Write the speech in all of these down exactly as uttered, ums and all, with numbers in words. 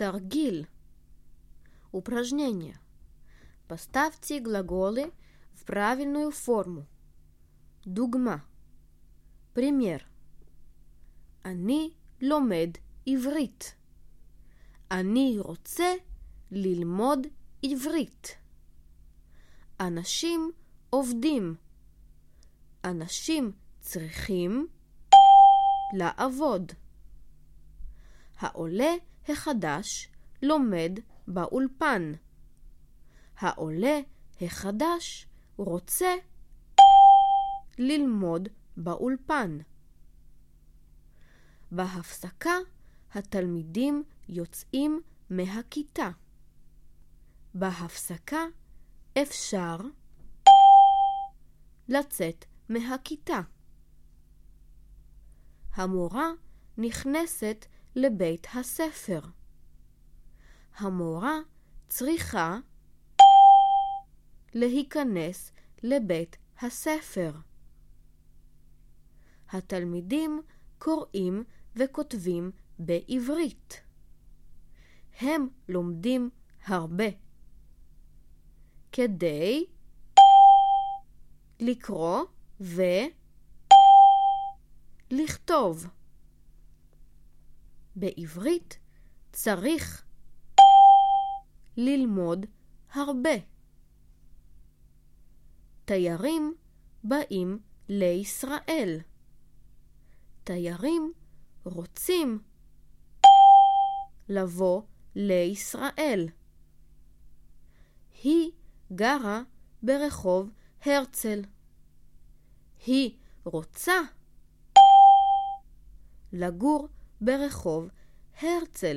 תרגיל. Упражнение. Поставьте глаголы в правильную форму. דוגמה. пример. אני לומד עברית. אני רוצה ללמוד עברית. אנשים עובדים. אנשים צריכים לעבוד. העולה החדש לומד באולפן. העולה החדש רוצה ללמוד באולפן. בהפסקה התלמידים יוצאים מהכיתה. בהפסקה אפשר לצאת מהכיתה. המורה נכנסת לבית הספר. המורה צריכה להיכנס לבית הספר. התלמידים קוראים וכותבים בעברית. הם לומדים הרבה. כדי לקרוא ולכתוב. בעברית צריך ללמוד הרבה. תיירים באים לישראל. תיירים רוצים לבוא לישראל. היא גרה ברחוב הרצל. היא רוצה לגור ברחוב הרצל.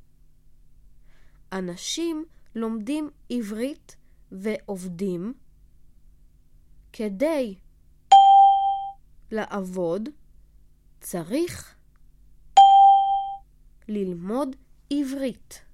אנשים לומדים עברית ועובדים כדי לעבוד צריך ללמוד עברית.